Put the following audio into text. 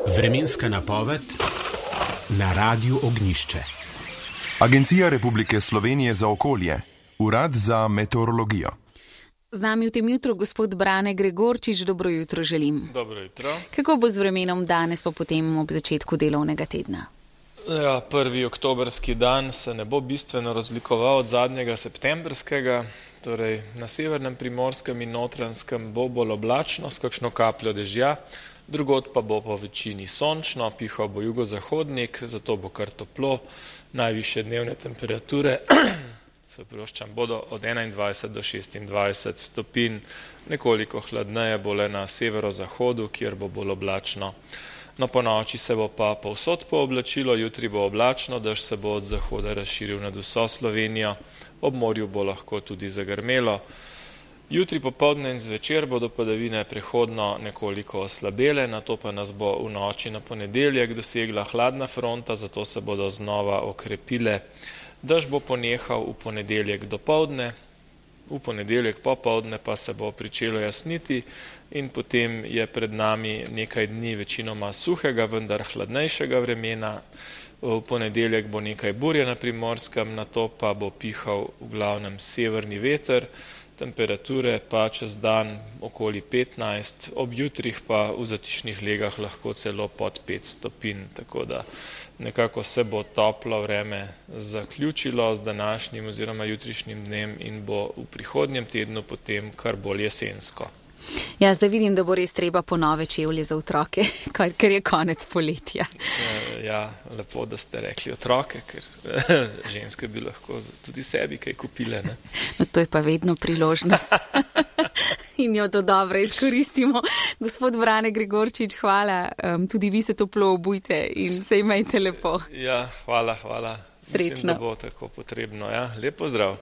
Vremenska napoved na Radiu Ognjišče. Agencija Republike Slovenije za okolje, Urad za meteorologijo. Z nami v tem jutru gospod Brane Gregorčič, dobro jutro želim. Dobro jutro. Kako bo z vremenom danes pa potem ob začetku delovnega tedna? Ja, 1. oktobrski dan se ne bo bistveno razlikoval od zadnjega septembrskega, torej na severnem Primorskem in Notranjskem bo bolj oblačno s kakšno kapljo dežja, drugod pa bo po večini sončno, pihal bo jugozahodnik, zato bo kar toplo, najvišje dnevne temperature bodo od 21 do 26 stopinj, nekoliko hladneje bo le na severozahodu, kjer bo bolj oblačno. No, po noči se bo pa povsod pooblačilo, jutri bo oblačno, dež se bo od zahoda razširil nad vso Slovenijo, ob morju bo lahko tudi zagrmelo. Jutri popoldne in zvečer bodo padavine prehodno nekoliko oslabele, nato pa nas bo v noči na ponedeljek dosegla hladna fronta, zato se bodo znova okrepile. Dež bo ponehal v ponedeljek dopoldne, v ponedeljek popoldne pa se bo pričelo jasniti in potem je pred nami nekaj dni večinoma suhega, vendar hladnejšega vremena. V ponedeljek bo nekaj burje na Primorskem, nato pa bo pihal v glavnem severni veter, temperature pa čez dan okoli 15, ob jutrih pa v zatišnih legah lahko celo pod 5 stopinj, tako da nekako se bo toplo vreme zaključilo z današnjim oziroma jutrišnjim dnem in bo v prihodnjem tednu potem kar bolj jesensko. Ja, zdaj vidim, da bo res treba po nove čevlje za otroke, ker je konec poletja. Ja, lepo, da ste rekli otroke, ker ženske bi lahko tudi sebi kaj kupile, ne? No, to je pa vedno priložnost in jo do dobro izkoristimo. Gospod Brane Gregorčič, hvala. Tudi vi se toplo obujte in se imejte lepo. Ja, hvala. Srečno. Mislim, da bo tako potrebno. Ja, lep pozdrav.